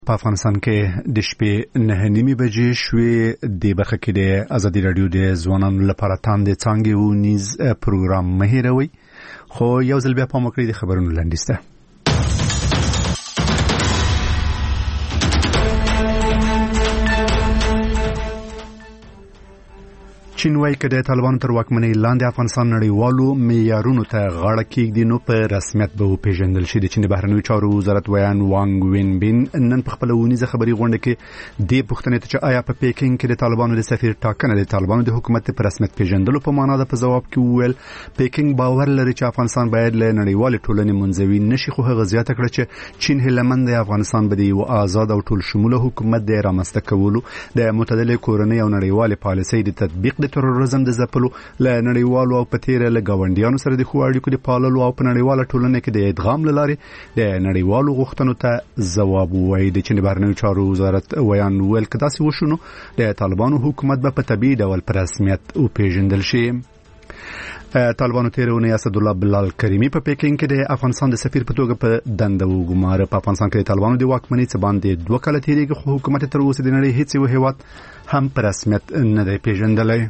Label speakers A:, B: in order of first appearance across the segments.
A: په افغانستان کې د شپې 9:30 بجې شوې د برخه کې د ازادي رادیو د ځوانانو لپاره تاندې څانګې ونیز پروګرام مهیروي خو یو ځل بیا په مکرې د خبرونو لاندې چین وايي چې د طالبانو تر واکمنۍ لاندې افغانستان نړیوالو معیارونو ته غاړه کېږدي نو په رسمیت به وپېژندل شي. د چین د بهرنیو چارو وزارت ویان وانګ وینبین نن په خپل ونیزه خبري غونډه کې د پوښتنې ته چې آیا په پیکینګ کې د طالبانو د سفیر ټاکنه د طالبانو د حکومت په رسمیت پیژندلو په معنا ده په جواب کې وویل پیکینګ باور لري چې افغانستان باید له نړیوال ټولنې منځوي نشي، خو هغه زیاته کړه چې چین هیلمند د افغانستان به د یو آزاد او ټول شموله حکومت د رامنځته کولو د متعدله کورنۍ او نړیوال پالیسۍ د تطبیق د تروریزم د ځپلو له نړیوالو او پتیره له گاونډیانو سره د خو اړیکو د پاللو او په نړیواله ټولنه کې د ادغام لاري د نړیوالو غوښتنو ته ځواب وایي. د چین بهرنیو چارو وزارت ویان ویل کدا سي وشونو د طالبانو حکومت به په طبيعي ډول په رسمیت او پیژندل شي. طالبانو تیرونه اسد الله بلال کریمی په پیکینګ کې د افغانستان د سفیر په توګه په دنده وګماره. په افغانستان کې طالبانو د واکمنۍ څخه باندې 2 کال تیریږي خو حکومت تر اوسه د نړۍ هیڅ یو هیواد هم په رسمیت نه دی پیژندلی.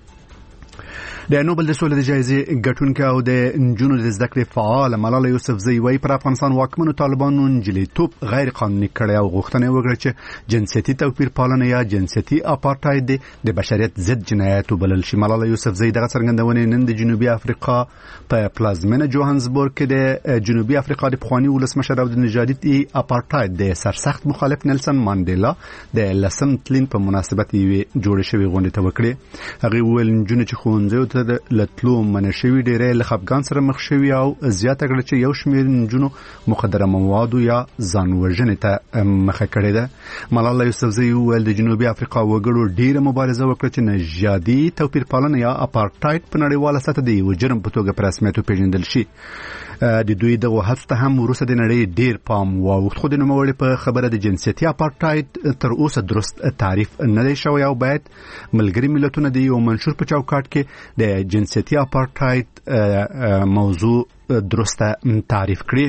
A: د نوبل د سولې د جایزې ګټونکو او د انجونو د زده کړې فعال ملاله یوسفزۍ وايي پر افغانستان واکمنو طالبانو انجلیتوب غیر قانوني کړی او غوښتنه وکړه چې جنسيتي توپیر پالنه یا جنسيتي اپارټاید د بشریت ضد جنایت وبلل شي. ملاله یوسفزۍ دغه څرګندونه نن د جنوبي افریقا په پلازمینه جوهانسبورګ کې د جنوبي افریقا د پخوانی ولسمشر او د نژادي اپارټاید د سرسخت مخالف نیلسن مانډیلا د لسم تلین په مناسبت یې جوړ شوی غونډه ته وکړه. هغه ویل انجونو چې خوندې د لټلو منشوي ډېرې له خپګان سره مخ شوی او زیاته کړه چې یو شمېر نجونو مخدره موادو یا ځان وژنې ته مخه کړې ده. ملاله یوسفزۍ ویل د جنوبي افریقا وګړو ډېره مبارزه وکړه چې نژادي توپیر پالنه یا اپارټاید په نړیواله سطح د یو جرم په توګه په رسمیت پیژندل شي. د دوی دغه هڅو ته هم وروسته د نړۍ ډېر پام واوښت خو د نوموړي په خبره د جنسيتي اپارټاید تر اوسه درست تعریف نه دی شوی او باید ملګري ملتونه د یو منشور په چوکاټ کې د جنسيتي اپارټاید موضوع درسته تعریف کړي.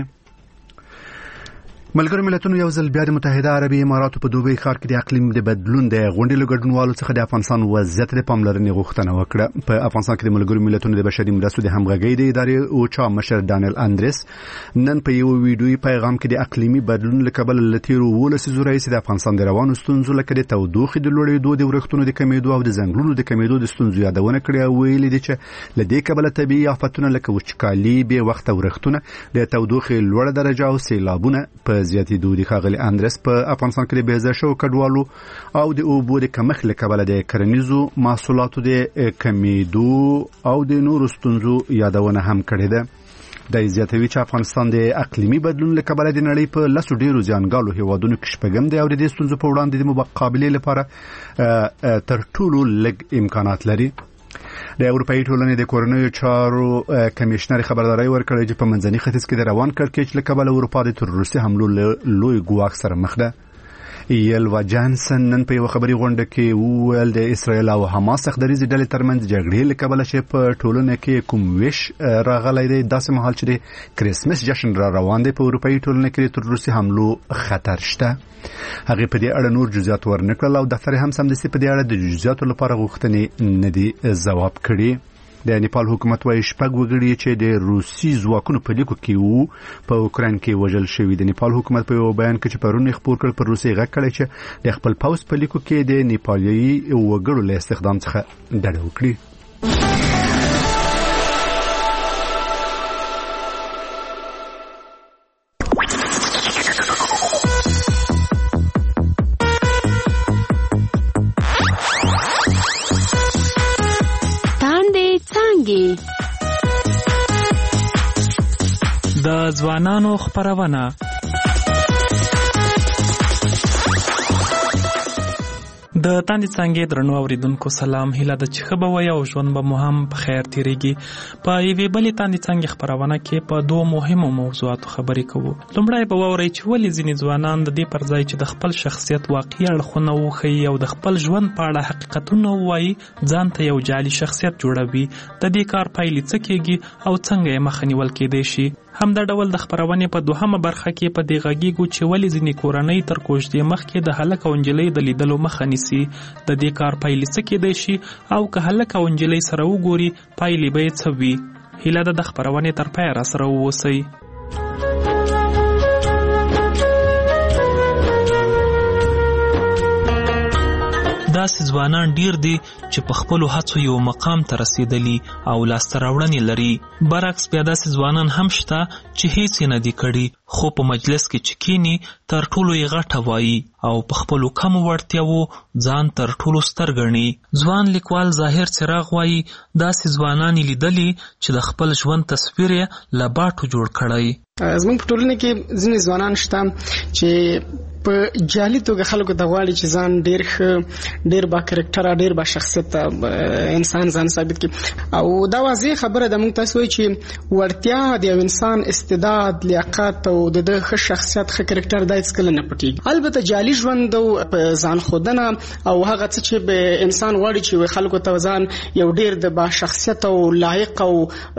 A: ملګرو ملتونو یو ځل بیا د متحده عربي اماراتو په دوبۍ ښار کې د اقلیم د بدلون د غونډې له ګډونوالو څخه د افغانستان وضعیت د پاملرنې غوښتنه وکړه. په افغانستان کې د ملګرو ملتونو د بشري مرستو د همغږۍ د ادارې اوچا مشر ډانیل اندریس نن په یو ویډیوي پیغام کې د اقلیمي بدلون له کبله لتیرو ولسي رئیس د افغانستان د روانو ستونزو لکه د تودوخې د لوړېدو د ورښتونو د کمیدو او د ځنګلونو د کمیدو د ستونزو یادونه کړې او ویلي دي چې له دې کبله طبیعي آفتونه لکه وچکالي به وخت ورښتونه د تودوخې لوړه درجه او سیلابونه په زیاتېدو دي. اندرس په افغانستان کې د بیځه شو کډوالو او د اوبو د کمښت له کبله د کرنیزو محصولاتو د کمیدو او د نورو ستونزو یادونه هم کړې ده. د زیاتوي چې افغانستان د اقلیمي بدلون له کبله د نړۍ په لسو ډیرو ځانګالو هیوادونو کې شپږم دی او د دې ستونزو په وړاندې د مقابلې لپاره تر ټولو لږ امکانات لري. د اروپאי ټولنې د کورنیو چارو کمشنر خبرداري ورکړه چې په منځني ختیځ کې د روان کړکېچ له کبله اروپا د تروریستي حملو لوی ګواښ سره مخ ده. یلوا جانسن نن په یو خبري غونډه کې وویل د اسرایل او حماس څخه ډلې ترمنځ جګړې له کبله چې په ټولنه کې کوم ویش راغلی دی داسې مهال چې د کریسمس جشن را روان دی په اروپאי ټولنه کې د تروریستي حملو خطر شته. هغه په دې اړه نور جزئیات ورنکړل او دفتر هم سمدستي په دې اړه د جزئیاتو لپاره غوښتنې نه دي ځواب کړي. د نیپال حکومت وايي شپږ وګړي چې د روسي ځواکونو په لیکو کې وو په اوکراین کې وژل شوي. د نیپال حکومت په یو بیان کې چې پرون خبر کړ پر روسي غږ کړی چې د خپل پوځ په لیکو کې د نیپالي وګړو له استخدام څخه ډډه وکړي.
B: د ځوانانو خبرونه د تاندې څنګه درنو اوریدونکو سلام، هیله ده چې ښه به وي او ژوند به مو هم په خیر تیریږي. په یوې بلې تاندې څنګه خبرونه کې په دوه مهمو موضوعاتو خبرې کوو. لومړی به واورئ چې ولې ځینې ځوانان د دې پر ځای چې د خپل شخصیت واقعي اړخونه وښیي او د خپل ژوند په اړه حقیقتونه ووایي ځان ته یو جعلي شخصیت جوړوي. د دې کار پایلې څه کېږي او څنګه یې مخه نیول کېدای شي. همدا ډول د خبرونې په دوهمه برخه کې په دې غږیږو چې ولې ځینې کورنۍ تر کوژدې مخکې د هلک او نجلۍ د لیدلو مخه نیسي، د دې کار پایلې څه کیدای شي او که هلک او نجلۍ سره وګوري پایلې به یې څه وي. هیله ده د خبرونې تر پایه راسره واوسئ. داسې ځوانان ډیر دي چې په خپلو هڅو یو مقام ته رسیدلي او لاسته راوړنې لري. برعکس بیا داسې ځوانان هم شته چې هیڅ یې نه دي کړي، خو په مجلس کې چې کینی تر ټولو یې غټه وایي او په خپلو کمو وړتیاوو ځان تر ټولو ستر ګڼي. ځوان لیکوال ظاهر څراغ وایي داسې ځوانان یې لیدلي چې د خپل ژوند تصویر یې له باټو جوړ کړی.
C: زموږ په ټولنه کې ځینې ځوانان شته چې په جعلي توګه خلکو ته غواړي چې ځان ډېر ښه، ډېر با کرکټره، ډېر با شخصیت انسان ځان ثابت کړي. او دا واضح خبره ده، موږ تاسو وایي چې وړتیا د یو انسان استعداد، لیاقت او د ښه شخصیت، ښه کرکټر دا هېڅکله نه پټېږي. البته جعلي ژوند او ځان ښودنه او هغه څه چې انسان غواړي چې خلکو ته ځان یو ډېر د با شخصیت او لایق او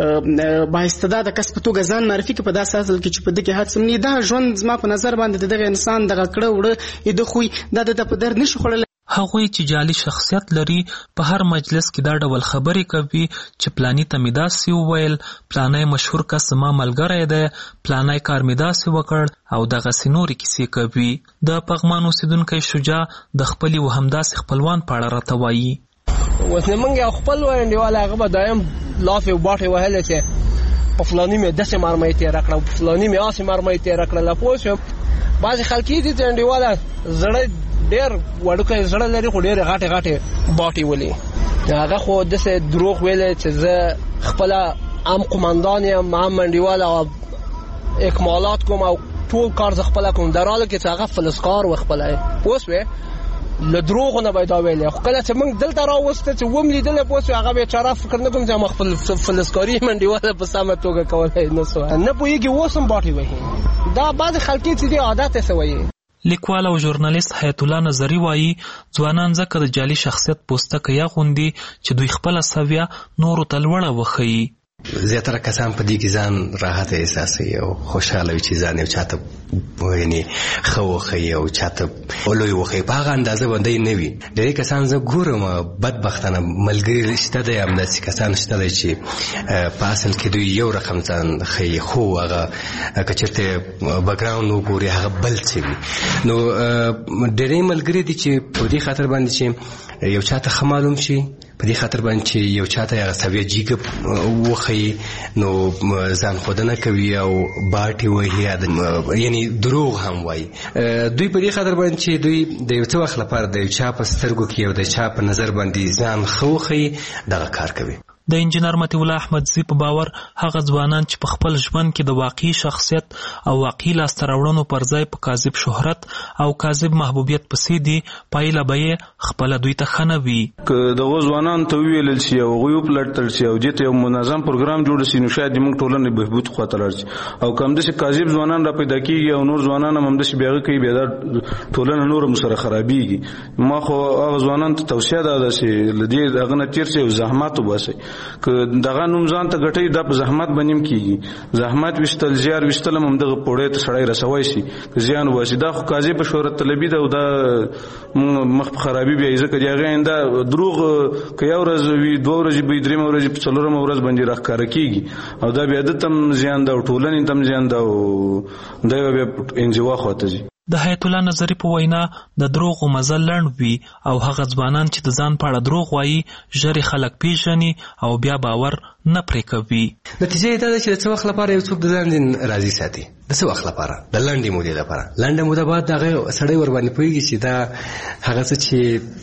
C: با استعداده کس په توګه ځان معرفي کړي، په داسې اصل کې چې په دې کې هڅه نه دا ژوند زما په نظر باندې دغه انسان دغه کړه وړه د خوې دا د په در نشي خوړل.
B: هغوی چې جعلي شخصیت لري په هر مجلس کې دا ډول خبرې کوي چې پلانی ته مې داسې وویل، پلانی مشهور کس زما ملګری دی، پلانی کار مې داسې وکړ او دغسې نورې کیسې کوي. د پغمان اوسېدونکی شجاع د خپلې و همداسې خپلوان په اړه راته وایي.
D: اوس نه موږ یو خپل انډیوال هغه به دایم لافې او باټې وهلې چې په فلاني مې داسې مرمۍ تېره کړه، په فلاني مې هسې مرمۍ تېره کړله. پوه شوم بعضې خلک دي چې انډیواله زړه ډېر وړوکی زړه لري خو ډېرې غټې غټې باټې ولي. هغه خو داسې دروغ ویلی چې زه خپله هم قمندان یم، هم انډیوال او اکمالات کوم او ټول کار زه خپله کوم، در حاله کې چې هغه فلسکار و خپله. پوه شوې له دروغو نه به یې دا ویلی. خو کله چې موږ دلته راوسته چې وم لیدلی، پوه شوې هغه بیچاره فکر نه کوم چې ما خپل فلسکاري انډیواله په سمه توګه کولی نه سوه، نه پوهېږي اوس هم باټې وهي. دا بعضې خلکې چې دي عادت یې څه وایي.
B: لیکوال او ژورنالیست حیات الله نظري وایي ځوانان ځکه د جعلي شخصیت پوستکی اغوندي چې دوی خپله سویه نورو ته لوړه وښیي.
E: زیاتره کسان په دې کې ځان راحت احساسوي او خوشحاله وي چې ځان یو چاته یعنې ښه وښیي او چاته لوی وښیي، په هغه اندازه باندې نه وي. ډېری کسان زه ګورم بدبختانه ملګري شته دی، همداسې کسان شته دی چې په اصل کې دوی یو رقم ځان ښیي، خو هغه که چېرته بکګراونډ وګوري هغه بل څه وي. نو ډېری ملګري دي چې په دې خاطر باندې چې یو چاته ښه معلوم شي، په دې خاطر باندې چې یو چاته هغه سویه جیګه وښیي، نو ځان ښودنه کوي او باټې وهي، یعنې دروغ هم وایي. دوی په دې خاطر باندې چې دوی د یو څه وخت لپاره د یو چا په سترګو کې او د چا په نظر باندې ځان ښه وښیي، دغه کار کوي.
B: د انجینر مطیع الله احمدزي په باور هغه ځوانان چې په خپل ژوند کې د واقعي شخصیت او واقعي لاسته راوړنو پر ځای په کاذب شهرت او کاذب محبوبیت پسې دي، پایله به یې خپله دوی ته ښه نه وي.
F: که دغو ځوانانو ته وویلل شي او هغوی وپلټل شي او دې ته یو منظم پروګرام جوړ شي، نو شاید زموږ ټولنې بهبود خواته لاړ شي. او که همداسې کاذب ځوانان را پیدا کېږي او نور ځوانان هم همداسې بې هغه کوي، بیا دا ټولنه نور هم سره خرابېږي. ما خو هغه ځوانانو ته توصیه ده چې له دې هغه نه تېر شي او زحمت وباسئ. که دغه نوم ځان ته ګټئ، دا په زحمت باندې هم کېږي. زحمت ویشتل، زیار ویشتل هم همدغه پوړۍ ته سړی رسوی شي که زیان وباسي. دا خو کاذبه شهرت طلبي ده او دا مخ په خرابي بیایي، ځکه د هغې آینده دروغ که یو ورځ وي، دوه ورځې به وي، درېیمه ورځې په څلورمه ورځ باندې راښکاره کېږي او دا بیا ده ته هم زیان ده او ټولنې ته هم زیان ده او دی به بیا انزوا خواته ځي.
B: د حیات الله نظري په وینا د دروغو مزل لنډ وي او هغه ځوانان چې د ځان په اړه دروغ وایي ژر خلک پیژني او بیا باور نه پرې کوي.
E: نتیجه یې دا ده چې د څه وخت لپاره یو څوک د ځان راضي ساتي، د څه وخت لپاره، د لنډې مودې لپاره. لنډه موده بعد هغه سړی ورباندې پوهېږي چې دا هغه څه چې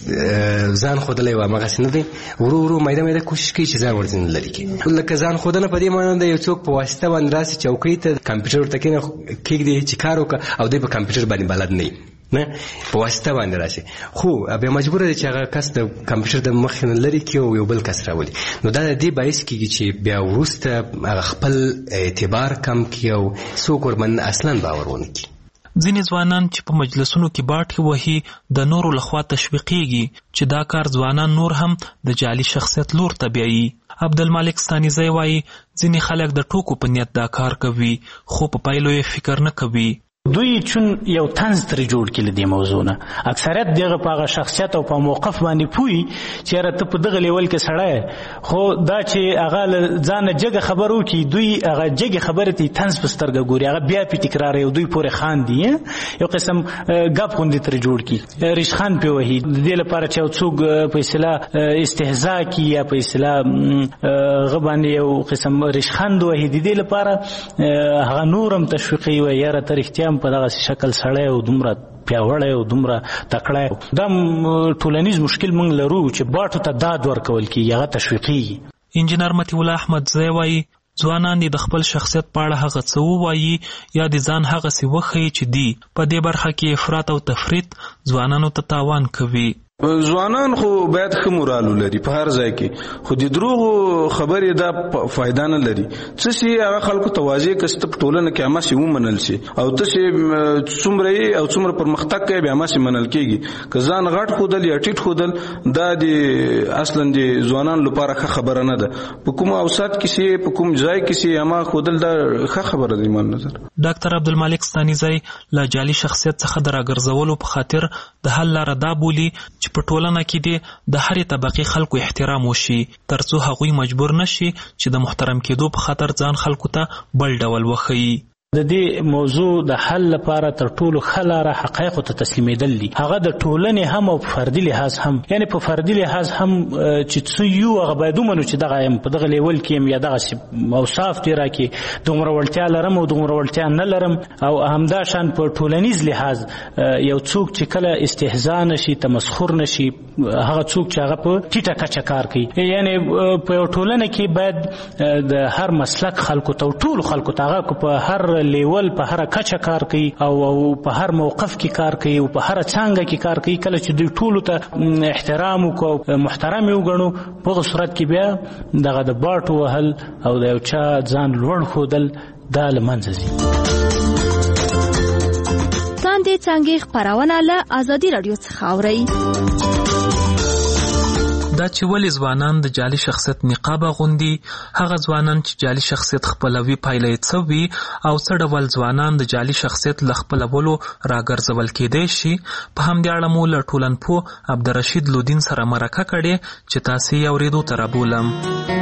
E: ځان ښودلی و همغسې نه دی، ورو ورو میده میده کوشش کوي چې ځان ورځینې لرې کړي. لکه ځان ښودنه په دې معنی ده یو څوک په واسطه باندې راسي چوکۍ ته کمپیوټر ورته کېږدي چې کار وکړه او دی په کمپیوټر باندې بلد نه نه په واسطه باندې راشي، خو بیا مجبور دی چې هغه کس د کمپیوټر د مخې نه لرې کړي او یو بل کس راولي. نو دا د دې باعث کېږي چې بیا وروسته هغه خپل اعتبار کم کړي او څوک ورباندې اصلا باور ونه کړي.
B: ځینې ځوانان چې په مجلسونو کې باټې وهي د نورو لخوا تشویقیږي چې دا کار ځوانان نور هم د جعلي شخصیت لور ته بیایي. عبدالمالک ستانیزی وایي ځینې خلک د ټوکو په نیت دا کار کوي خو په پایلو یې فکر نه کوي.
G: دوی چون یو طنز ترې جوړ کړي د دې موضوع نه اکثریت دغه په هغه شخصیت او په موقف باندې پوي چې یاره ته په دغه لیول کې سړی خو دا چې هغه له ځانه جګه خبر وکړي دوی هغه جګې خبرې ته طنز په سترګه ګوري هغه بیا پې تکراروي او دوی پورې خاندي یو قسم ګپ غوندې ترې جوړ کړي ریشخند پې وهي د دې لپاره چې یو څوک په اصطلاح استهزا کړي یا په اصطلاح هغه باندې یو قسم ریشخند وهي د دې لپاره هغه نور هم تشویقي وي یاره ته رښتیا په دغه شکل سړی او دومره پیاوړی او دومره تکړه دا ټولنیز مشکل موږ لرو چې باټو ته داد ورکول کېږي هغه تشویقي.
B: انجینر مطیع الله احمدزی وایي ځوانان د خپل شخصیت په اړه هغه څه ووایي یا د ځان هغسې وښیي چې دی په دې برخه کې افراط او تفریط ځوانانو ته تاوان کوي.
F: ځوانان خو باید ښه مورال ولري په هر ځای کې خو د دروغو خبرې دا فایده نه لري. څه شي هغه خلکو ته واضح کړه چې په ټولنه کې هماسې ومنل شي او ته چې څومره یې او څومره پرمختګ کوي بیا هماسې منل کېږي. که ځان غټ ښودل یا ټیټ ښودل دا د اصلا د ځوانانو لپاره ښه خبره نه ده. په کوم اوسط کې سي په کوم ځای کې سي هما ښودل دا ښه خبره ده ایمان نظر.
B: ډاکټر عبدالمالک ستانیزی له جعلي شخصیت څخه د راګرځولو په خاطر د حل لاره دا بولي چې په ټولنه کې د هرې طبقې خلکو احترام وشي ترڅو هغوی مجبور نشي چې د محترم کېدو په خاطر ځان خلکو ته بل ډول وښیي.
G: د دې موضوع د حل لپاره تر ټولو ښه لاره حقایقو ته تسلیمېدل دي هغه د ټولنې هم او په فردي لحاظ هم یعنې په فردي لحاظ هم چې څه یو هغه باید ومنو چې دغه یم په دغه لیول کې یم یا دغسې اوصاف دې راکړي دومره وړتیا لرم او دومره وړتیا نه لرم او همداشان په ټولنیز لحاظ یو څوک چې کله استهزا نشي تمسخر نشي هغه څوک چې هغه په ټیټه کچه کار کوي یعنې په یو ټولنه کې باید د هر مسلک خلکو ته ټولو خلکو ته هغه په هر لیول په هر کچه کار کوي او په هر موقف کې کار کوي او په هر څانګه کې کار کوي کله چې دوی ټولو ته احترام وکړو محترم یې وګڼو په هغه صورت کې بیا دغه د باټو وهل او د یو چا ځان لوړ ښودل دا له منځه ځي.
H: لاندې څانګې خپرونه له ازادي راډیو څخه اورئ.
B: دا چې ولې ځوانان د جعلي شخصیت نقاب اغوندي هغه ځوانان چې جعلي شخصیت خپلوي پایله یې څه وي او څه ډول ځوانان د جعلي شخصیت له خپلولو راګرځول کېدی شي په همدې اړه مو له ټولنپوه عبدالرشید لودین سره مرکه کړې چې تاسې یې اورېدو ته رابولم.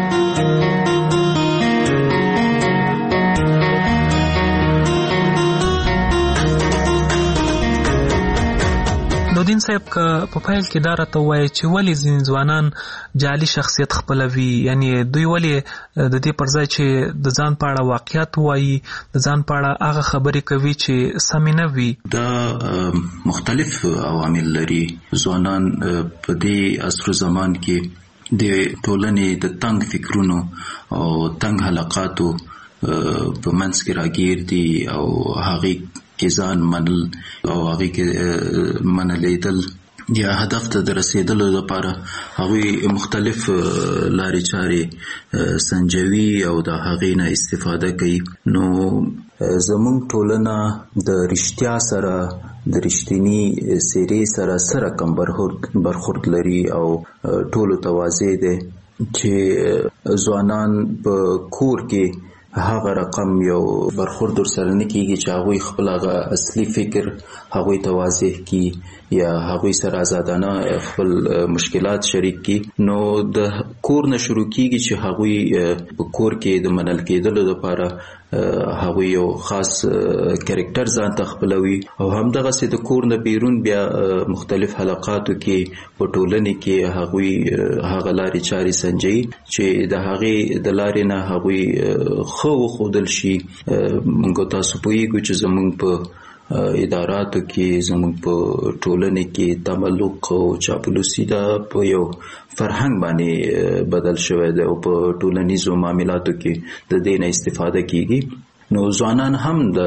B: لودین صاحب که په پیل کې دا راته ووایي چې ولې ځینې ځوانان جعلي شخصیت خپلوي یعنی دوی ولې د دې پر ځای چې د ځان په اړه واقعیت ووایي د ځان په اړه هغه خبرې کوي چې سمې نه وي.
I: دا مختلف عوامل لري. ځوانان په دې عصر زمان کې د ټولنې د تنګ فکرونو او تنګ حلقاتو په منځ کې راګیر دي او هغې کې ځان منل او هغې کې منلیدل یا هدف ته د رسیدلو لپاره هغوی مختلف لارې چارې سنجوي او د هغې نه استفاده کوي. نو زموږ ټولنه د رښتیا سره د رښتینی څېرې سره رقم برخورد لري او ټولو ته واضح دی چې ځوانان په کور کې هغه رقم یو برخورد ورسره نه کېږي چې هغوی خپل هغه اصلي فکر هغوی ته واضح کړي یا هغوی سره ازادانه خپل مشکلات شریک کړي. نو د کور نه شروع کېږي چې هغوی په کور کې د منل کېدلو لپاره هغوی یو خاص کرکټر ځان ته خپلوي او همدغسې د کور نه بیرون بیا مختلف حلقاتو کې په ټولنې کې هغوی هغه لارې چارې سنجوي چې د هغې د لارې نه هغوی ښه وښودل شي. موږ تاسو پوهیږو چې زموږ په اداراتو کې زموږ په ټولنې کې تملق او چاپلوسي دا په یو فرهنګ باندې بدل شوی دی او په ټولنیزو معاملاتو کې د دې نه استفاده کیږي. نو ځوانان هم د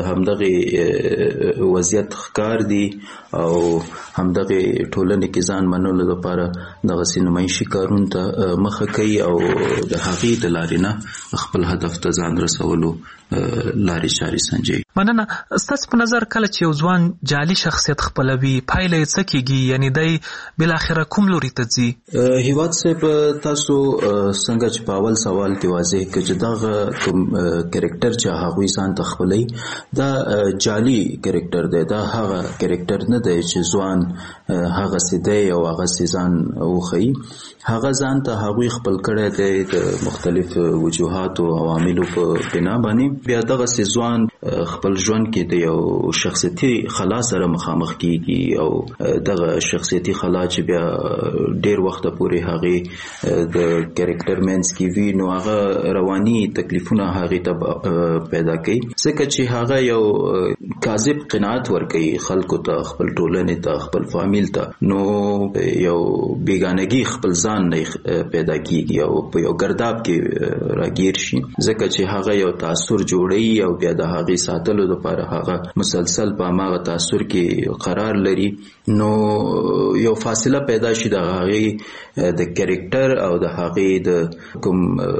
I: همدغه وضعیت ښکار دي او همدغه ټولنې کې ځان منلو لپاره دغه سینمایي کارونو ته مخه کوي او د هغې د لارې نه خپل هدف ته ځان رسولو لارې چارې سنجوي.
B: مننه. ستاسو په نظر کله چې یو ځوان جعلي شخصیت خپلوي پایله یې څه کیږي؟ یعنی دی بالاخره کوم لوري ته ځي؟
I: هیواد صاحب تاسو څنګه چې په اول سوال کې واضح کړ چې دغه کوم کریکټر چې هغوی ځان ته خپلوي دا جعلي کریکټر دی، دا هغه کریکټر نه دی چې ځوان هغسې دی او هغسې ځان وښیي. هغه ځان ته هغوی خپل کړی دی د مختلف وجوهاتو او عواملو په بنا باندې. بیا دغسې ځوان خپل ژوند کې د یو شخصیتي خلا سره مخامخ کیږي او دغه شخصیتي خلا چې بیا ډیر وخت پورې هغه د کریکټر مینس کې وي نو هغه رواني تکلیفونه هغه ته پیدا کوي، ځکه چې هغه یو کاذب قناعت ورکوي خلکو ته، خپل ټولنې ته، خپل فامیل ته. نو یو بیگانگی خپل ځان نه پیدا کیږي او په یو ګرداب کې راګیر شي، ځکه چې هغه یو تاثر جوړوي او بیا د هغې ساتلو لپاره هغه مسلسل په هماغه تاثر کې قرار لري. نو یو فاصله پیدا شي د هغې د کریکټر او د هغې د کوم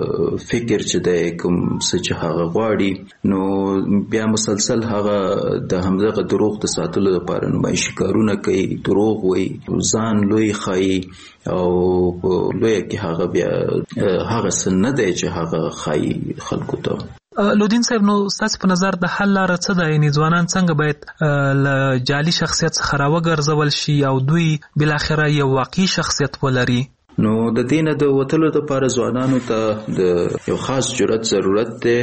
I: فکر چې دی، کوم څه چې هغه غواړي، نو بیا مسلسل هغه د همدغه دروغ د ساتلو لپاره نمایشي کارونه کوي، دروغ وایي، ځان لوی ښایي او په لویه کې هغه بیا هغه څه نه دی چې هغه ښایي خلکو ته.
B: لودین صاحب، نو ستاسو په نظر د حل لاره څه ده؟ یعنې ځوانان څنګه باید له جعلي شخصیت څخه راوګرځول شي او دوی بالاخره یو واقعي شخصیت ولري؟
I: نو د دې نه د وتلو دپاره ځوانانو ته د یو خاص جرأت ضرورت دی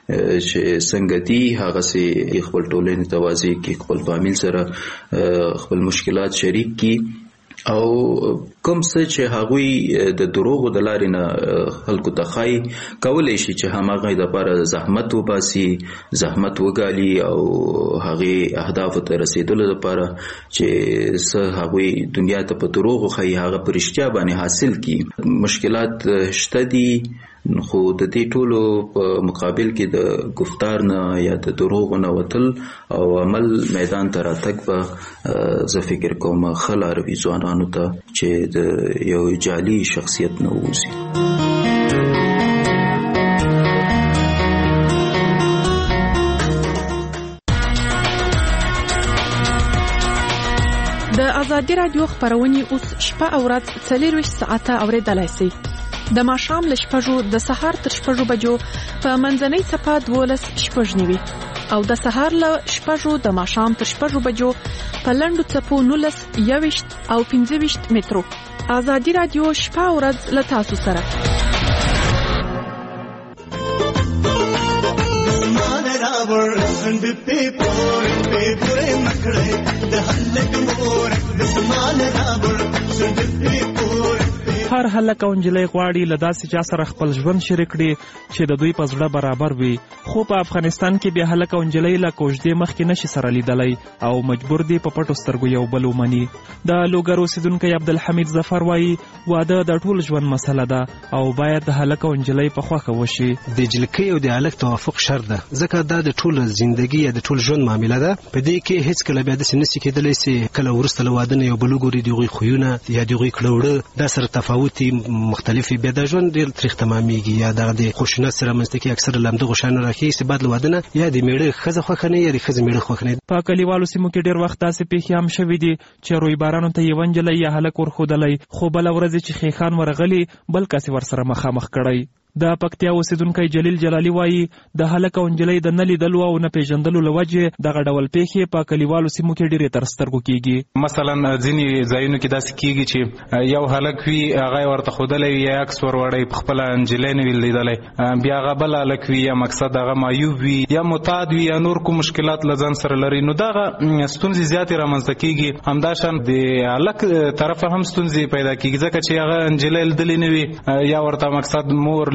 I: چې څنګه دي هغسې خپل ټولنې ته واضح کړي، خپل فامیل سره خپل مشکلات شریک کړي او کوم څه چې هغوی د دروغو د لارې نه خلکو ته ښایي کولی شي چې هماغه دپاره زحمت وباسي، زحمت وګالي او هغې اهدافو ته رسېدلو دپاره چې څه هغوی دنیا ته په دروغو ښایي هغه په رښتیا باندې حاصل کړي. مشکلات شته دي، خو د دې ټولو په مقابل کې د گفتار نه یا د دروغو نه وتل او عمل میدان ته راتګ به زه فکر کوم ښه لاره وي ځوانانو ته چې د یو جعلي شخصیت نه ووځي.
J: د ازادي رادیو خبرونه اوس شپه او ورځ 24 ساعته اوریدلای شئ. د ماښام له 6 د سهار تر 6 بجو په منځنۍ څپه 12 شپږ نیوي او د سهار له 6 د ماښام تر 6 بجو په لنډو څپو 19 21 او 25 مترو. ازادي رادیو شپه او ورځ له تاسو سره.
B: هر هلک او نجلۍ غواړي له داسې چا سره خپل ژوند شریک کړي چې د دوی په زړه برابر وي، خو په افغانستان کې بیا هلک او نجلۍ له کوژدې مخکې نشي سره لیدلی او مجبور دي په پټو سترګو یو بل ومني. د لوګر اوسیدونکی عبدالحمید ظفر وایي واده د ټول ژوند مسله ده او باید د هلک او نجلۍ په خوښه وشي.
K: د جلکۍ او د هلک توافق شرط ده، ځکه دا د ټول زندګي یا د ټول ژوند معامله ده. په دې کې هیڅ کله بیا داسې نشي کېدلی چې کله وروسته له واده نه یو بل وګوري د هغوی خویونه یا د هغوی کړه دا سره تفاوت مختلفي بیا د ژوند ډېر تریخ تمامېږي یا دغه د خشونت سره منځته کې اکثره له همدغو شیانو راښیي چې بعد له واده نه یا د میړه ښځه خوښه نه یا د ښځې میړه خوښ نه.
B: په کلیوالو سیمو کې ډېر وخت داسې پیښې هم شوي دي چې رویبارانو ته یوه نجلۍ یا هلک ورښودلی، خو بله ورځ چې خیخان ورغلي بل کس یې ورسره مخامخ کړی. د پکتیا اوسیدونکی جلیل جلالي وایي د هلک او نجلۍ د نه لیدلو او نه پیژندلو له وجې دغه ډول پیښې په کلیوالو سیمو کې ډېرې تر سترګو کېږي.
F: مثلا ځینې ځایونو کې داسې کېږي چې یو هلک وي هغه یې ورته ښودلی وي یا عکس وروړی په خپله نجلۍ نه وي لیدلی، بیا هغه بل هلک وي یا مقصد هغه معیوب وي یا معتاد وي یا نور کوم مشکلات له ځان سره لري، نو دغه ستونزې زیاتې رامنځته کېږي. همداشان د هلک طرفه هم ستونزې پیدا کېږي ځکه چې هغه نجلۍ لیدلې نه وي یا ورته مقصد مور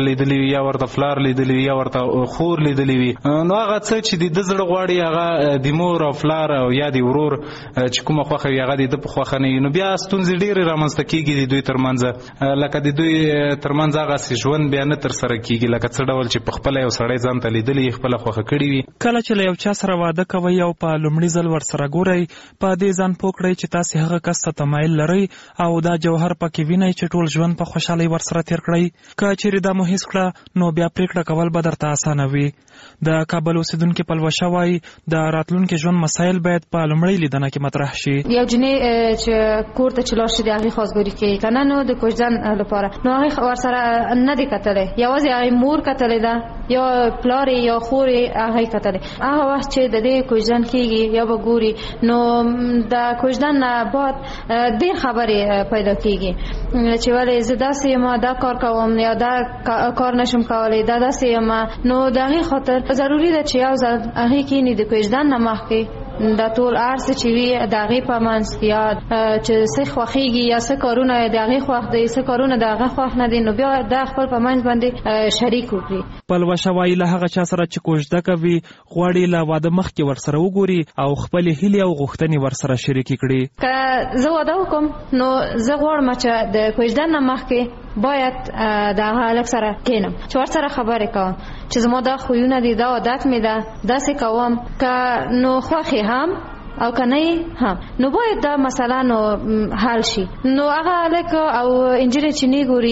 F: لیدلی وي یا ورته فلار لیدلی وي یا ورته خور لیدلی وي نو هغه څه چې د زړه غواړي هغه د مور او فلار او یا د ورور چې کومه خوښه وي هغه د په خوښه نه وي نو بیا ستونزې ډېرې رامنځته کېږي د دوی ترمنځ لکه د دوی ترمنځ هغسې ژوند بیا نه ترسره کېږي لکه څه ډول چې په خپله یو سړی ځان ته لیدلی یې خپله خوښه کړې وي.
B: کله چې له یو چا سره واده کوئ او په لومړي ځل ورسره ګورئ په دې ځان پوه کړئ چې تاسې هغه کس ته تمایل لرئ او دا جوهر پکې وینئ چې ټول ژوند په خوشحالۍ ورسره تېر کړئ. که چیرې دا مو هېڅ کړه نو بیا پرېکړه کول به درته اسانه وي. د کابل اوسیدونکي پلوشه وایي د راتلونکي ژوند مسایل باید په لومړۍ لیدنه کې مطرح شي.
L: یو جنۍ چې کور ته چې لاړ شي د هغې خواستګاري کوي که نه نو د کوژدن لپاره نو هغې ورسره نه دی کتلی یوازې هغې مور کتلی ده یا پلارې یا خورې هغې کتلی هغه وخت چې د دې کوژدن کېږي یا به ګوري نو د کوژدن نه بعد ډېر خبرې پیدا کېږي چې ولې زه داسې یم دا کار کوم یا دا کار نشم کولی دا داسې یم نو د هغې خاطر ضروري ده چې یو ځل هغې کښېني د کوژدن نه مخکې دا ټول هر څه چې وي د هغې په منځ کې یا چې څه خوښېږي یا څه کارونه د هغې خوښ دی څه کارونه د هغه خوښ نه دي نو بیا دا خپل په منځ باندې شریک وکړي.
B: پلوشه وایي له هغه چا سره چې کوژده کوي غواړي له واده مخکې ورسره وګوري او خپلې هیلې او غوښتنې ورسره شریکې کړي.
L: که زه واده وکړم نو زه غواړم چې د کوژدن نه مخکې باید د هغه هلک سره کښېنم چې ورسره خبرې کوم چې زما دا خویونه دي دا عادت مې ده داسې کوم که نو خوښې هم او که نه هم نو باید دا مسله نو حل شي. نو هغه هلک او انجینر چې نه ګوري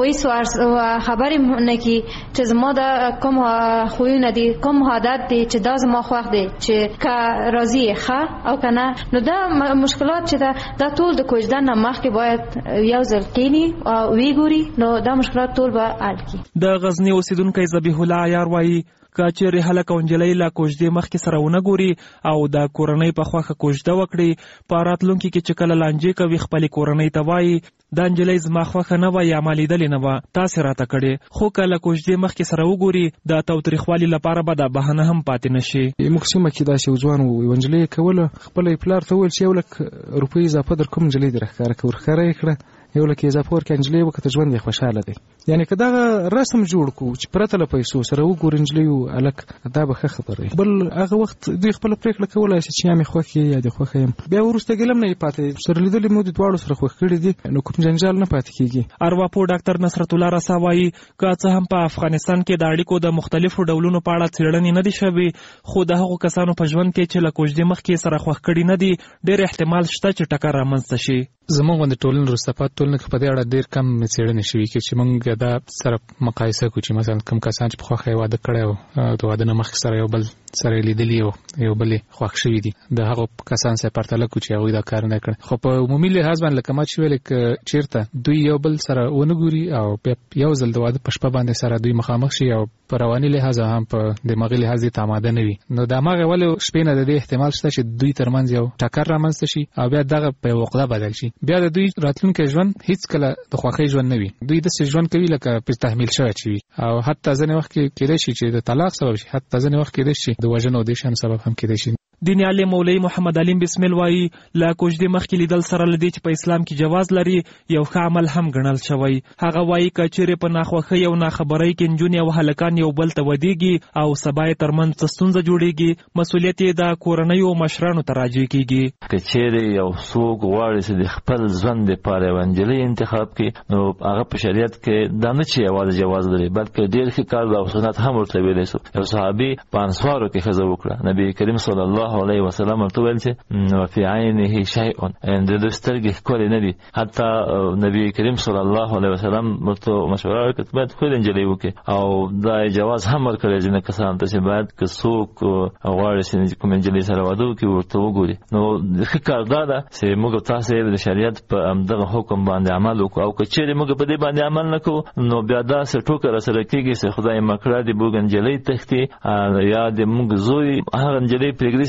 L: هیڅ خبرې نه کوي چې زما دا کوم خویونه دي کوم عادت دي چې دا زما خوښ دی چې که راضي یې ښه او که نه نو دا مشکلات چې دا ټول د کوژدن نه مخکې باید یو ځل کښېني او ویې ګوري نو دا مشکلات ټول به حل کړي.
B: د غزني اوسیدونکی ذبیح الله عیار وایي که چیرې هلک او نجلۍ له کوژدې مخکې سره ونه ګوري او د کورنۍ په خوښه کوژده وکړي په راتلونکي کې چې کله لانجې کوي خپلې کورنۍ ته وایي دا نجلۍ زما خوښه نه وه یا ما لیدلې نه وه تاسې راته کړې خو که له کوژدې مخکې سره وګوري د تاوتریخوالي لپاره به دا بهانه هم پاتې نه شي.
M: موږ سیمه کې داسې یو ځوان و یوه نجلۍ یې کوله خپله یې پلار ته وویل چې 1 لک روپۍ اضافه در کوم نجلۍ دې راښکاره کړه ورښکاره یې کړه 1 لک اضافه ورکړه نجلۍ وکړه ژوند یې خوشحاله دی. یعنې که دغه رسم جوړ کړو چې پرته له پیسو سره وګوري نجلۍ او هلک دا به ښه خبره وي. بل هغه وخت دوی خپله پرېکړه کولی شي چې یا مې خوښ یې یا دې خوښه یم بیا وروسته ګیله نه یې پاتې سره لیدلې مو د دواړو سره خوښ کړي دي نو کوم جنجال نه پاتې کېږي.
B: ارواپوه ډاکټر نصرت الله رسا وایي که څه هم په افغانستان کې د اړیکو د مختلفو ډولونو په اړه څېړنې نه دي شوې خو د هغو کسانو په ژوند کې چې له کوژدې مخکې سره خوښ کړي نه دي ډېر احتمال شته چې ټکر رامنځته شي.
M: زموږ غوندې ټولنې وروسته پاتې ټولنه کې په دې اړه ډېر کم څېړنې شوي چې موږ دا سره مقایسه کړو چې مثلا کوم کسان چې په خوښه یې واده کړی او د واده نه مخکې سره یو بل سره لیدلي او یو بل خوښ شوي دي د هغو کسان سره پرتله کړو چې هغوی دا کار نه کړی. خو په عمومي لحاظ باندې لکه ما چې ویلې که چېرته دوی یو بل سره ونه ګوري او بیا یو ځل د واده په شپه باندې سره دوی مخامخ شي او په رواني لحاظ هم په دماغي لحاظ دې ته آماده نه وي نو د هماغې ولې شپې نه د دې احتمال شته چې دوی ترمنځ یو ټکر رامنځته شي او بیا دغه په یو عقده بدل شي بیا د دوی راتلونکی ژوند هیڅ کله د خوښۍ ژوند نه وي. دوی داسې ژوند کوي لکه پرې تحمیل شوی چې وي او حتی ځینې وخت کې کېدای شي چې د طلاق سبب شي حتی ځینې وخت کېدای شي د وژنو او دې شیانو سبب هم کېدای شي.
B: دیني عالم مولوي محمد علیم بسمل وایي له کوژدې مخکې لیدل سره له دې چې په اسلام کې جواز لري یو ښه عمل هم ګڼل شوی. هغه وایي که چیرې په ناخوښۍ او ناخبرۍ کې نجونې او هلکان یو بل ته ودېږي او سبا یې ترمنځ څه ستونزه جوړېږي مسؤلیت یې د کورنیو مشرانو ته راجع کېږي.
N: که چیرې یو څوک غواړي چې د خپل ژوند دپاره یوه نجلۍ انتخاب کړي نو هغه په شریعت کې دا نه چې یوازې جواز لري بلکې ډېر ښه کار او سنت هم ورته ویلی شو. یو صحابي په انصارو کې ښځه وکړه نبي کریم صلی الله علیه وسلم ورته ویل چې وفي عینه شیء د دوی سترګې ښکلې نه دي حتی نبي کریم صلی الله علیه وسلم ورته مشوره وکړه باید ښکلې نجلۍ وکړي او دا جواز هم ورکړی ځینې کسانو ته چې باید که څوک غواړي چې کومې نجلۍ سره واده وکړي ورته وګوري. نو ښه کار دا ده چې موږ تاسې د شریعت په همدغه حکم باندې عمل وکړو او که چیرې موږ په دې باندې عمل نه کوو نو بیا داسې ټوکه راسره کېږي چې خدای مکړه د موږ نجلۍ تښتي یا د موږ زوی هغه نجلۍ پرېږدي چې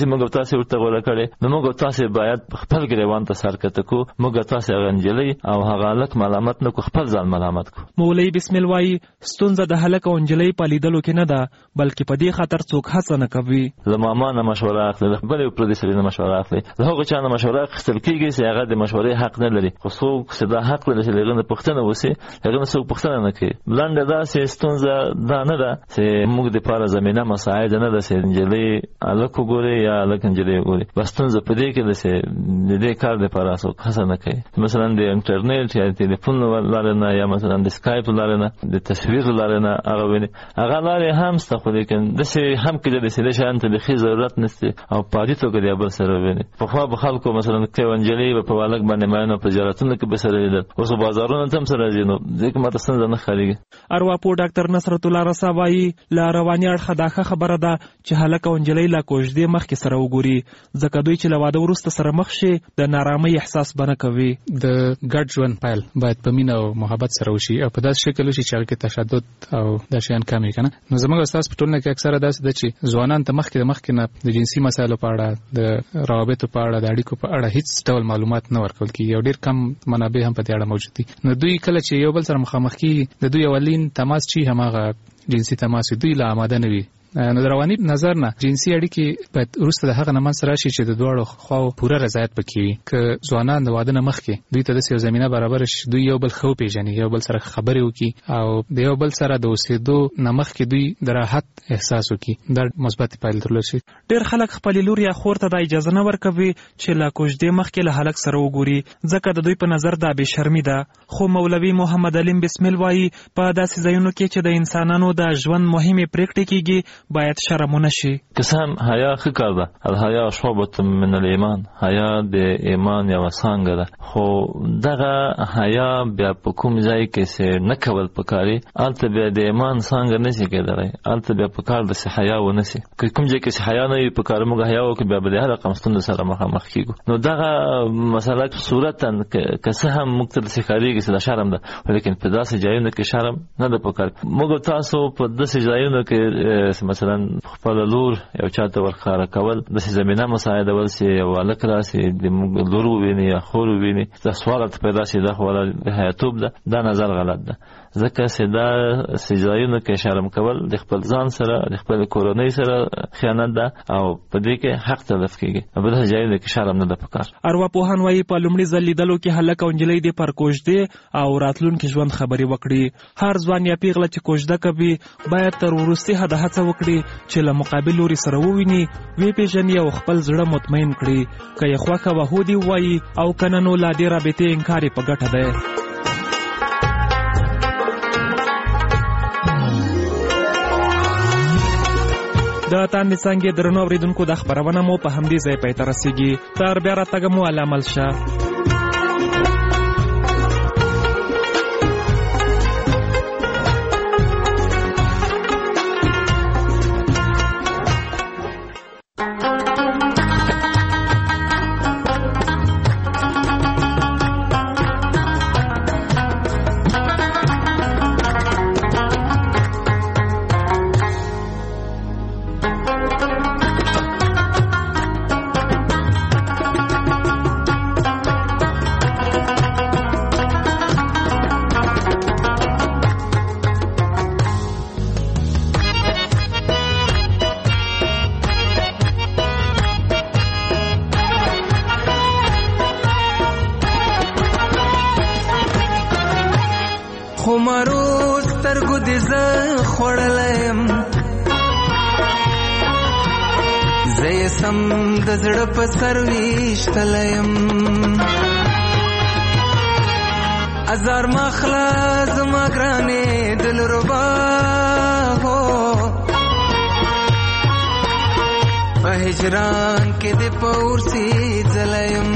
N: چې موږ تاسو ورته غوړه کړې نو موږ تاسو باید خپل ګریوان ته سر کته کو موږ تاسو غنجلې او هغه لک ملامت نه کو خپل ځان ملامت کو.
B: مولوی بسم الله وايي ستونزه د هلک او انجلې په لیدلو کې نه ده بلکې په دې خاطر څوک هڅه نه کوي.
N: زموږ نه مشوره اخلي بل یو پردي سره نه مشوره اخلي زه هغه چا نه مشوره اخیستل کیږي چې هغه د مشورې حق نه لري خو څوک چې دا حق لري چې لږه پښتنه وسی هغه نه څوک پښتنه نه کوي. بلند دا چې ستونزه دا نه ده چې موږ د پاره زمينه مساعد نه ده چې انجلې الکو ګوري یا الک انجلې ګوري بس ستونزه په دې کې ده چې د دې کار لپاره څوک هڅه نه کوي. مثلا د انټرنیټ یا ټلیفون لارنه یا مثلا د سکایپ لارنه د تصویر لارنه هغه ویني هغه لارې هم ستخو لیکن د څه هم کې د څه شان ته به ضرورت نشته او پاتې توګه دی بل سره ویني په خوا به خلکو مثلا کې انجلې په والک باندې ماینو په جراتونه کې به سره لیدل اوس بازارونه هم سره ځینو ځکه ماته څنګه نه خالي.
B: ارواپو ډاکټر نصرت الله رسا وايي لا رواني اړه داخه خبره ده چې هلک او انجلې لا کوژدې مخ کې سره وګوري ځکه دوی چې لواده ورسته سره مخ شي د نارامۍ احساس بنه کوي.
M: د ګډ ژوند پایل باید په مینه او محبت سره وشي او په داسې شکل وشي چې کې تشدد او د شیان کمی کنه. نو زموږ استاد په ټولنه کې اکثره داسې ده چې ځوانان ته مخکې نه د جنسي مسایلو په اړه د روابطو په اړه د اړیکو په اړه هیڅ ډول معلومات نه ورکول کیږي او ډیر کم منابع هم په دې اړه موجود دي. نو دوی کله چې یو بل سره مخامخ کیږي د دوی اولین تماس چې هماغه جنسي تماس دوی لا آماده نه وي. نو د رواني نظر نه جنسي اړیکې باید وروسته د هغه نه منځ راشي چې د دواړو خواو پوره رضایت پکې وي. که ځوانان د واده نه مخکې دوی ته داسې یو زمینه برابر شي دوی یو بل ښه وپېژني یو بل سره خبرې وکړي او د یو بل سره د اوسېدو نه مخکې دوی د راحت احساس وکړي دا مثبتې پایلې درلودلی شي.
B: ډېر خلک خپلې لور یا خور ته دا اجازه نه ورکوي چې له کوژدې مخکې له هلک سره وګوري ځکه د دوی په نظر دا بې شرمي ده. خو مولوي محمد علیم بسمل وایي په داسې ځایونو کې چې د انسانانو د ژوند مهمې پرېکړې کېږي باید شرم نشي.
N: قسم حیا ښه کار ده الحیا شعبة من الایمان حیا د ایمان یو څانګه ده خو دغه حیا بیا په کوم ځای کې چې نه کول پکاري البته بیا د ایمان څانګه نشي کېدلی البته بیا پکار د حیا و نشي که کوم ځای کې حیا نه وي پکار موږ حیا وکړو بیا به د هر رقم ستونزو سره مخامخ کیږو. نو دغه مسله صورتا که څه هم موږ ته ښکارېږي چې دا شرم ده ولیکن په داسې ځایونو کې شرم نه ده پکار. موږ تاسو په داسې ځایونو کې مثلا خپل لور یو چاته ورخاره کول د زمينه مساعدول سي یو الک راسي د لور ویني یا خور ویني دا سوال پیدا شي دا خو د حیاتوب ده دا نظر غلط ده ځکه چې دا سجایونو کې شرم کول د خپل ځان سره د خپل کورنۍ سره خیانت ده او په دې کې حق تلف کیږي په دې ځایونو کې شرم نه ده پکار.
B: ارواپوهان وايي په لومړي ځل لیدلو کې هلک او نجلۍ د پر کوژدې او راتلونکي ژوند خبرې وکړي. هر ځوان یا پیغله چې کوژده کوي باید تر وروستي حده هڅه وکړي چې له مقابل لوري سره وویني وی پیژني او خپل زړه مطمئن کړي که یې خوښه وه هودي ووایي او که نه نو لا دې رابطې انکار یې په ګټه دی. د تاندې څانګې درنو اوریدونکو د خبرونه مو په همدې ځای پای ته رسیږي. تر بیا راتګه مو الله مل شه.
O: سرویشتلیم ازار مخلا زما گرانه دل ربا ہو هجران کې د پورسی ځلیم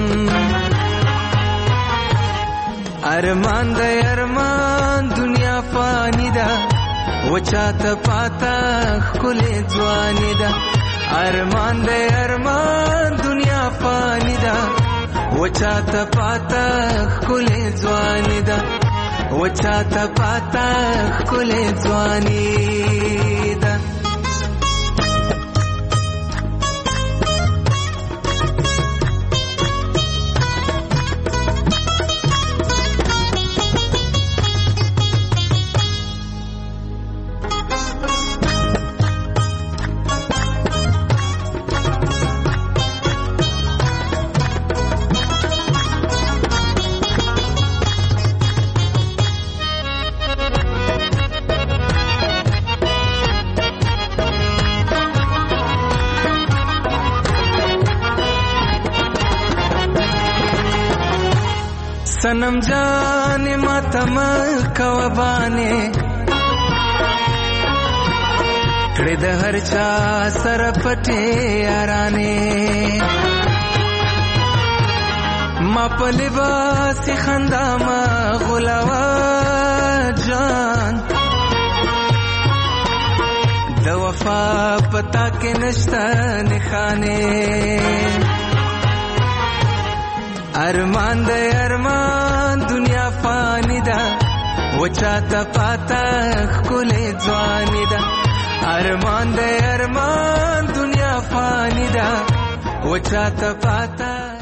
O: ارمان د ارمان دنیا فانی ده وچاته پاتا خله ځواني ده ارمان د ارمان دنیا فانی ده وچاته پاتا خله ځواني ده وچاته پاتا خله ځواني ده सनम जाने मातम कवबाने कड़े द हर चा सर पटे याराने मा पलिबास खंदा मा गुलावा जान द वफा पता के नश्ता निखाने अरमान दे अरमान दुनिया फानी दा वो चाहता पाता खुले जवानी दा अरमान दे अरमान दुनिया फानी दा वो चाहता पाता